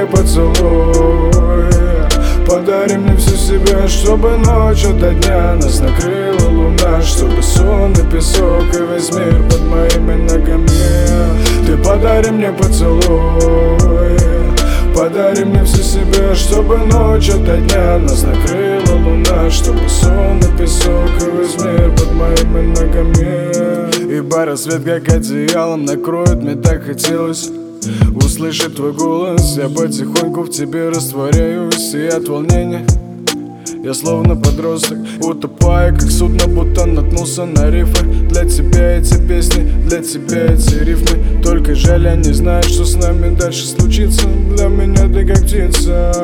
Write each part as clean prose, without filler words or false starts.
мне поцелуй, подари мне всю себя, чтобы ночь ото дня нас накрыла луна, чтобы сон и песок и весь мир под моими ногами. Ты подари мне поцелуй, подари мне всю себя, чтобы ночь ото дня нас накрыла луна, чтобы сон и песок и весь мир под моими ногами. Ибо рассвет как одеялом накроет, мне так хотелось услышать твой голос. Я потихоньку в тебе растворяюсь, и от волнения я словно подросток, утопая как судно, будто наткнулся на рифы. Для тебя эти песни, для тебя эти рифмы. Только жаль, я не знаю, что с нами дальше случится. Для меня ты как птица.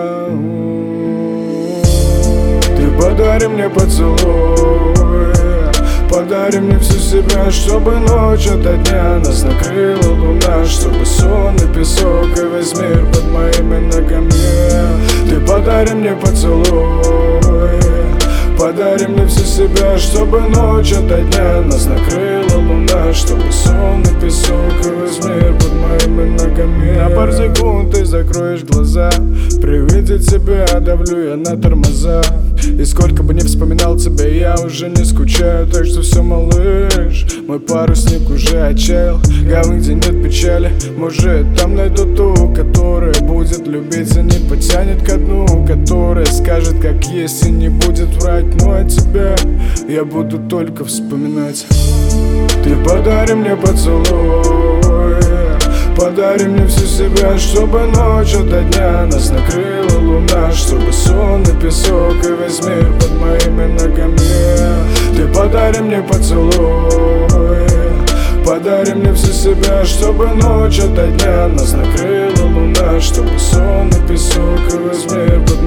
Ты подари мне поцелуй, подари мне всю себя, чтобы ночь ото дня нас накрыла луна, чтобы сон и песок и весь мир под моими ногами. Ты подари мне поцелуй, подари мне всю себя, чтобы ночь ото дня нас накрыла луна, чтобы сон и песок и весь мир под моими ногами. На пару секунд ты закроешь глаза, при виде тебя давлю я на тормоза. И сколько бы ни вспоминал тебя, я уже не скучаю. Так что все, малыш, мой парусник уже отчаял. Гавань, где нет печали, может там найду ту, которая будет любить и не потянет ко дну, которая скажет как есть и не будет врать. Ну а тебя я буду только вспоминать. Ты подари мне поцелуй, подари мне всю себя, чтобы ночь ото дня нас накрыла луна, чтобы сон и песок и весь мир под моими ногами. Ты подари мне поцелуй, подари мне всю себя, чтобы ночь ото дня нас накрыла луна, чтобы сон и песок и весь мир под